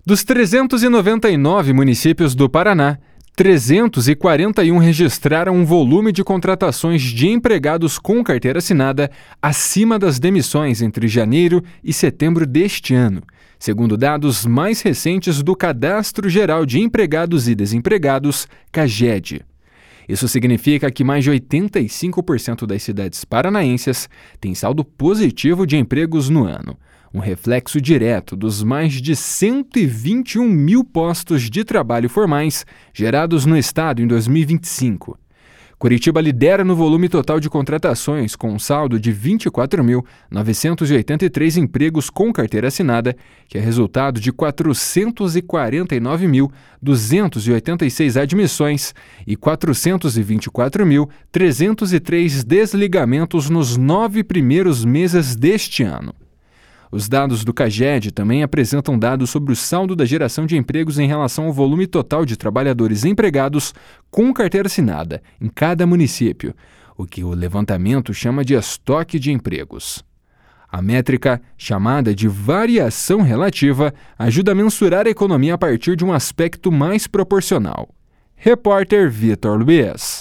Dos 399 municípios do Paraná, 341 registraram um volume de contratações de empregados com carteira assinada acima das demissões entre janeiro e setembro deste ano, segundo dados mais recentes do Cadastro Geral de Empregados e Desempregados, CAGED. Isso significa que mais de 85% das cidades paranaenses têm saldo positivo de empregos no ano, um reflexo direto dos mais de 121 mil postos de trabalho formais gerados no estado em 2025. Curitiba lidera no volume total de contratações, com um saldo de 24.983 empregos com carteira assinada, que é resultado de 449.286 admissões e 424.303 desligamentos nos 9 primeiros meses deste ano. Os dados do CAGED também apresentam dados sobre o saldo da geração de empregos em relação ao volume total de trabalhadores empregados com carteira assinada em cada município, o que o levantamento chama de estoque de empregos. A métrica, chamada de variação relativa, ajuda a mensurar a economia a partir de um aspecto mais proporcional. Repórter Vitor Luiz.